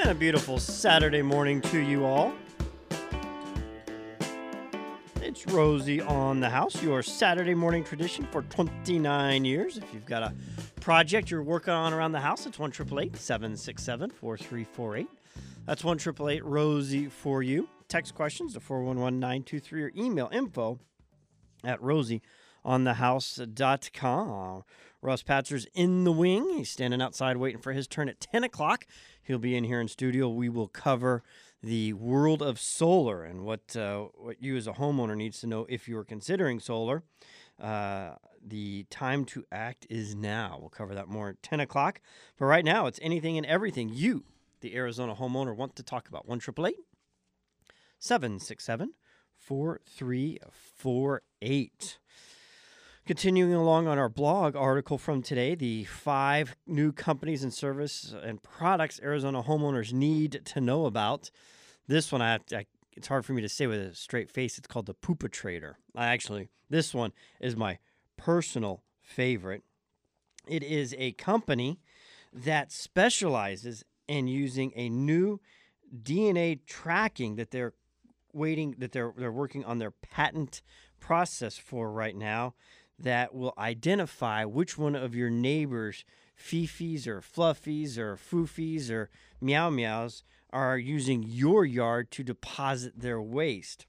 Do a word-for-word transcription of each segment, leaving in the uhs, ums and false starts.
And a beautiful Saturday morning to you all. It's Rosie on the House, your Saturday morning tradition for twenty-nine years. If you've got a project you're working on around the house, it's one eight eight eight, seven six seven, four three four eight. That's one eight eight eight, Rosie for you. Text questions to four one one, nine two three or email info at rosie on the house dot com. Russ Patzer's in the wing. He's standing outside waiting for his turn at ten o'clock. He'll be in here in studio. We will cover the world of solar and what uh, what you as a homeowner needs to know if you're considering solar. Uh, the time to act is now. We'll cover that more at ten o'clock. But right now, it's anything and everything you, the Arizona homeowner, want to talk about. one eight eight eight, seven six seven, four three four eight. Continuing along on our blog article from today, the five new companies and service and products Arizona homeowners need to know about. This one, I, have to, I it's hard for me to say with a straight face. It's called the Poopa Trader. I actually, this one is my personal favorite. It is a company that specializes in using a new D N A tracking that they're waiting that they're they're working on their patent process for right now, that will identify which one of your neighbors' fifis or fluffies or foofies or meow meows are using your yard to deposit their waste.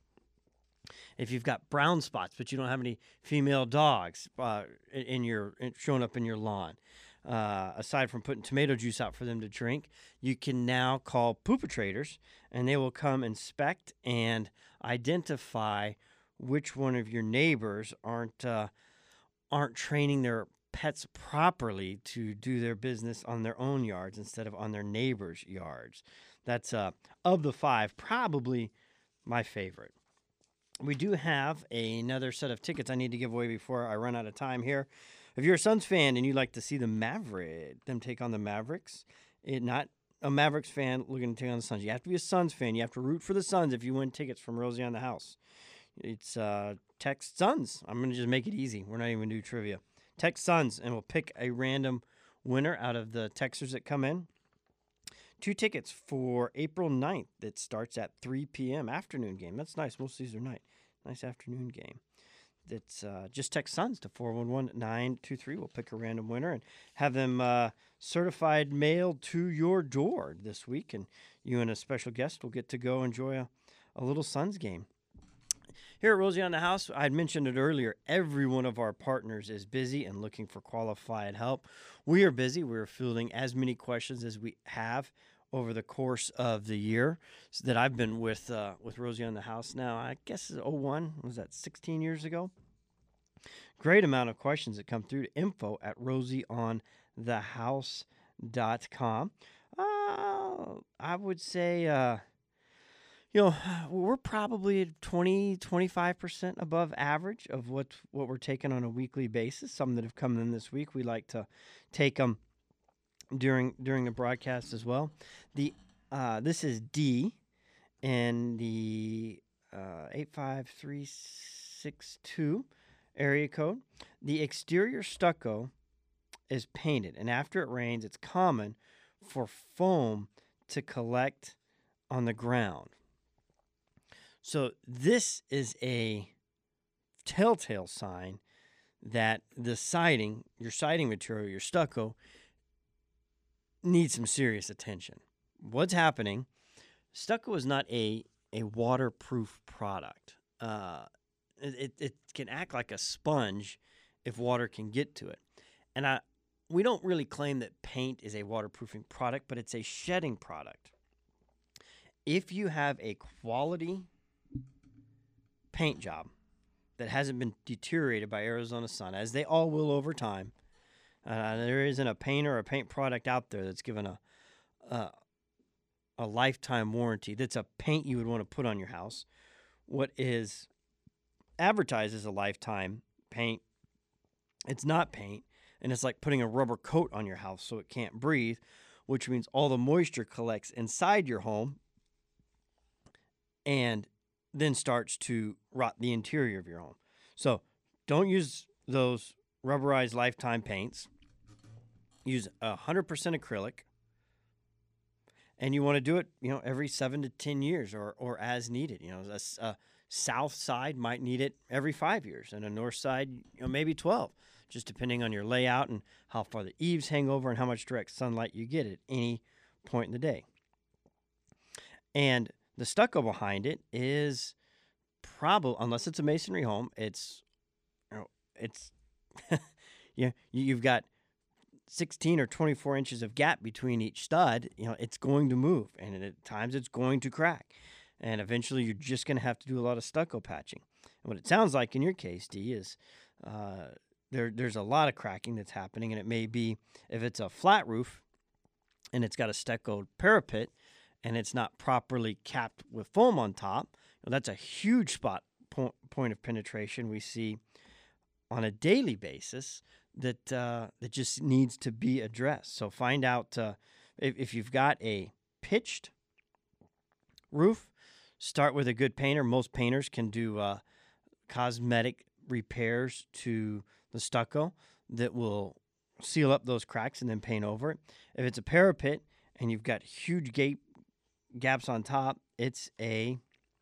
If you've got brown spots but you don't have any female dogs uh, in your in, showing up in your lawn, uh, aside from putting tomato juice out for them to drink, you can now call Poopa Traders, and they will come inspect and identify which one of your neighbors aren't uh, aren't training their pets properly to do their business on their own yards instead of on their neighbors' yards. That's, uh, of the five, probably my favorite. We do have another set of tickets I need to give away before I run out of time here. If you're a Suns fan and you'd like to see the Maverick, them take on the Mavericks, it, not a Mavericks fan looking to take on the Suns. You have to be a Suns fan. You have to root for the Suns if you win tickets from Rosie on the House. It's uh, text Suns. I'm going to just make it easy. We're not even going to do trivia. Text Suns, and we'll pick a random winner out of the texters that come in. Two tickets for April ninth that starts at three p.m. afternoon game. That's nice. Most of these are night. Nice afternoon game. That's uh, just text Suns to four one one, nine two three. We'll pick a random winner and have them uh, certified mailed to your door this week. And you and a special guest will get to go enjoy a, a little Suns game. Here at Rosie on the House, I had mentioned it earlier, every one of our partners is busy and looking for qualified help. We are busy. We're fielding as many questions as we have over the course of the year so that I've been with uh, with Rosie on the House now. I guess it's oh one, was that sixteen years ago? Great amount of questions that come through to info at rosie on the house dot com. Uh, I would say... Uh, You know, we're probably twenty, twenty-five percent above average of what what we're taking on a weekly basis. Some that have come in this week, we like to take them during during the broadcast as well. The uh, this is D, and the uh, eight five three six two area code. The exterior stucco is painted, and after it rains, it's common for foam to collect on the ground. So this is a telltale sign that the siding, your siding material, your stucco, needs some serious attention. What's happening? Stucco is not a, a waterproof product. Uh, it, it can act like a sponge if water can get to it. And I, we don't really claim that paint is a waterproofing product, but it's a shedding product. If you have a quality paint job that hasn't been deteriorated by Arizona sun, as they all will over time, uh, there isn't a paint or a paint product out there that's given a, a a lifetime warranty. That's a paint you would want to put on your house. What is advertised as a lifetime paint, it's not paint, and it's like putting a rubber coat on your house so it can't breathe, which means all the moisture collects inside your home and then starts to rot the interior of your home. So don't use those rubberized lifetime paints. Use one hundred percent acrylic. and you want to do it, you know, every seven to ten years or or as needed. You know, a, s- a south side might need it every five years, and a north side, you know, maybe twelve, just depending on your layout and how far the eaves hang over and how much direct sunlight you get at any point in the day. And the stucco behind it is probably, unless it's a masonry home, it's, you know, it's, yeah, you, you've got sixteen or twenty-four inches of gap between each stud. You know, it's going to move, and at times it's going to crack. And eventually you're just going to have to do a lot of stucco patching. And what it sounds like in your case, D, is uh, there there's a lot of cracking that's happening, and it may be, if it's a flat roof and it's got a stucco parapet and it's not properly capped with foam on top, well, that's a huge spot po- point of penetration we see on a daily basis that uh, that just needs to be addressed. So find out uh, if, if you've got a pitched roof, start with a good painter. Most painters can do uh, cosmetic repairs to the stucco that will seal up those cracks and then paint over it. If it's a parapet and you've got huge gap gaps on top, it's a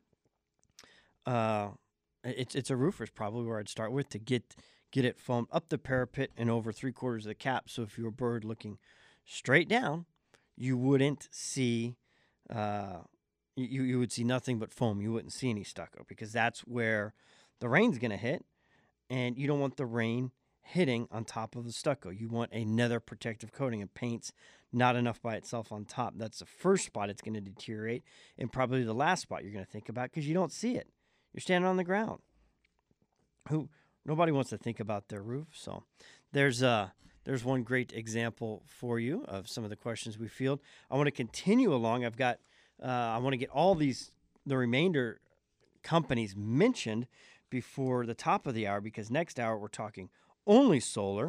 uh, it's it's a roofer's probably where I'd start with to get get it foamed up the parapet and over three quarters of the cap. So if you're a bird looking straight down, you wouldn't see uh, you you would see nothing but foam. You wouldn't see any stucco because that's where the rain's going to hit, and you don't want the rain hitting on top of the stucco. You want a nether protective coating, and paint's not enough by itself on top. That's the first spot it's going to deteriorate, and probably the last spot you're going to think about because you don't see it. You're standing on the ground. Who nobody wants to think about their roof. So there's uh there's one great example for you of some of the questions we field. I want to continue along. I've got uh, I want to get all these the remainder companies mentioned before the top of the hour, because next hour we're talking only solar.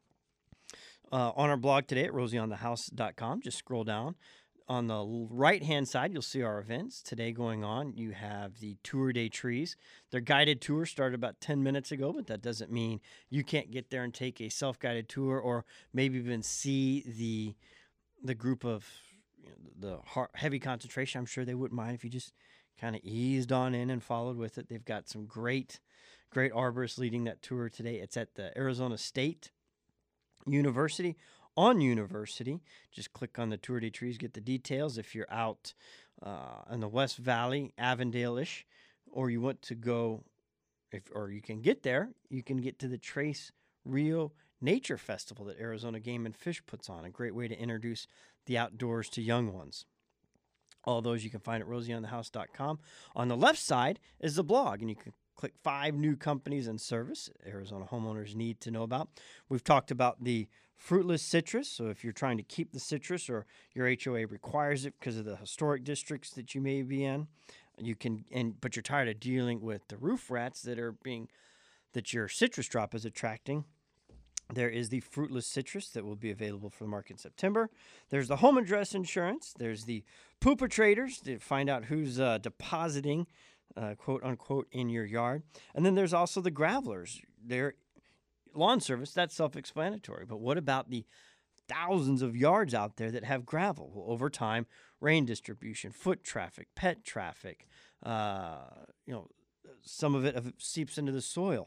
Uh, on our blog today at rosie on the house dot com, just scroll down. On the right-hand side, you'll see our events today going on. You have the Tour Day Trees. Their guided tour started about ten minutes ago, but that doesn't mean you can't get there and take a self-guided tour, or maybe even see the the group of, you know, the hard, heavy concentration. I'm sure they wouldn't mind if you just kind of eased on in and followed with it. They've got some great, great arborists leading that tour today. It's at the Arizona State University. On University, just click on the Tour de Trees, get the details. If you're out uh, in the West Valley, Avondale-ish, or you want to go, if or you can get there, you can get to the Trace Rio Nature Festival that Arizona Game and Fish puts on. A great way to introduce the outdoors to young ones. All those you can find at rosie on the house dot com. On the left side is the blog, and you can click five new companies and service Arizona homeowners need to know about. We've talked about the fruitless citrus. So if you're trying to keep the citrus, or your H O A requires it because of the historic districts that you may be in, you can, and but you're tired of dealing with the roof rats that are being, that your citrus drop is attracting, there is the fruitless citrus that will be available for the market in September. There's the home address insurance. There's the pooper traders to find out who's uh, depositing, uh, quote unquote, in your yard. And then there's also the gravelers. They're lawn service, that's self-explanatory. But what about the thousands of yards out there that have gravel? Well, over time, rain distribution, foot traffic, pet traffic, uh, you know, some of it seeps into the soil.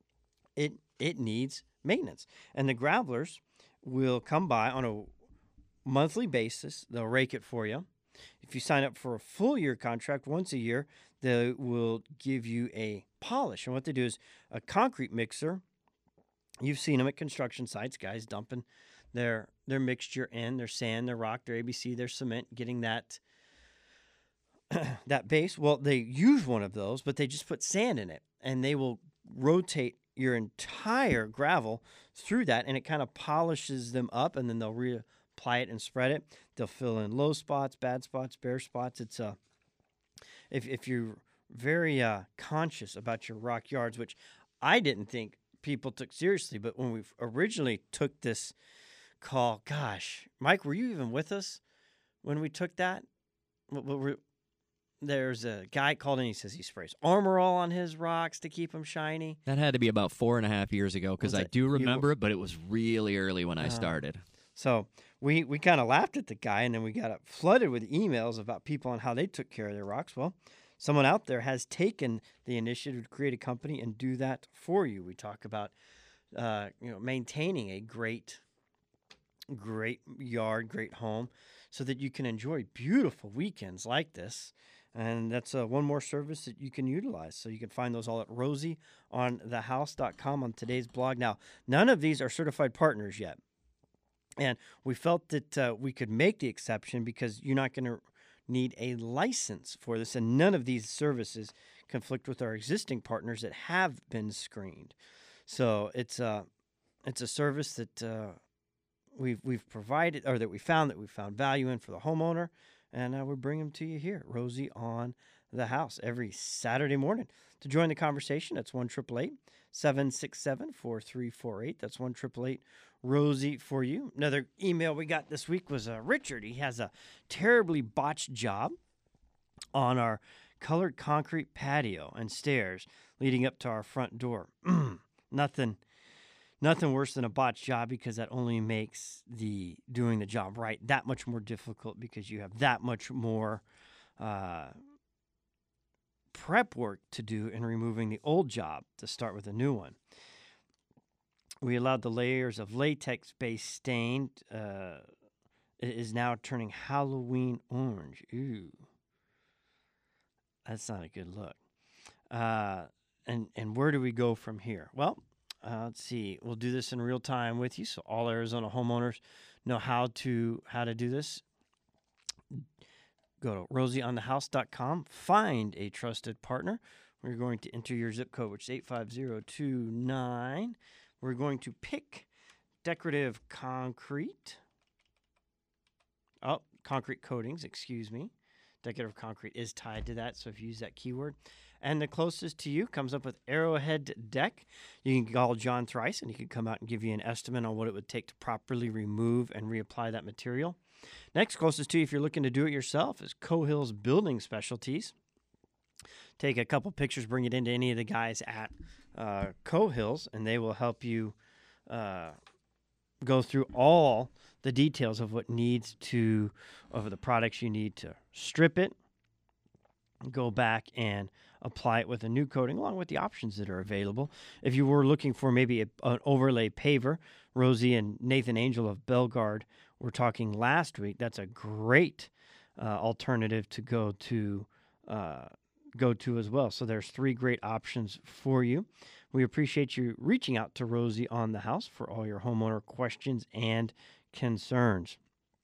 It it needs maintenance. And the gravelers will come by on a monthly basis. They'll rake it for you. If you sign up for a full year contract once a year, they will give you a polish. And what they do is a concrete mixer. You've seen them at construction sites, guys dumping their their mixture in, their sand, their rock, their A B C, their cement, getting that that base. Well, they use one of those, but they just put sand in it, and they will rotate your entire gravel through that, and it kind of polishes them up, and then they'll reapply it and spread it. They'll fill in low spots, bad spots, bare spots. It's a if if you're very uh, conscious about your rock yards, which I didn't think people took seriously, but when we originally took this call, gosh, Mike, were you even with us when we took that? What, what were, there's a guy called in. He says he sprays Armor All on his rocks to keep them shiny. That had to be about four and a half years ago, because I do remember you, it, but it was really early when I uh, started. So we we kind of laughed at the guy, and then we got flooded with emails about people on how they took care of their rocks. Well, someone out there has taken the initiative to create a company and do that for you. We talk about uh, you know maintaining a great great yard, great home, so that you can enjoy beautiful weekends like this. And that's uh, one more service that you can utilize. So you can find those all at rosie on the house dot com on today's blog. Now, none of these are certified partners yet. And we felt that uh, we could make the exception because you're not going to need a license for this. And none of these services conflict with our existing partners that have been screened. So it's a, it's a service that uh, we've, we've provided, or that we found that we found value in for the homeowner. And uh, we bring them to you here, Rosie on the House, every Saturday morning. To join the conversation, that's one eight eight eight, seven six seven, four three four eight. That's one eight eight eight, Rosie for you. Another email we got this week was uh, Richard. He has a terribly botched job on our colored concrete patio and stairs leading up to our front door. Nothing. Nothing worse than a botched job, because that only makes the doing the job right that much more difficult, because you have that much more uh, prep work to do in removing the old job to start with a new one. We allowed the layers of latex-based stain. Uh, it is now turning Halloween orange. Ooh, that's not a good look. Uh, and and where do we go from here? Well, Uh, let's see. We'll do this in real time with you, so all Arizona homeowners know how to how to do this. Go to rosie on the house dot com. Find a trusted partner. We're going to enter your zip code, which is eight five zero two nine. We're going to pick decorative concrete. Oh, concrete coatings, excuse me. Decorative concrete is tied to that, so if you use that keyword. And the closest to you comes up with Arrowhead Deck. You can call John Thrice, and he can come out and give you an estimate on what it would take to properly remove and reapply that material. Next closest to you, if you're looking to do it yourself, is Cohills Building Specialties. Take a couple pictures, bring it into any of the guys at uh, Cohills, and they will help you uh, go through all the details of what needs to, of the products you need to strip it, go back and apply it with a new coating, along with the options that are available. If you were looking for maybe a, an overlay paver, Rosie and Nathan Angel of Belgard were talking last week. That's a great uh, alternative to go to uh, go to as well. So there's three great options for you. We appreciate you reaching out to Rosie on the House for all your homeowner questions and concerns.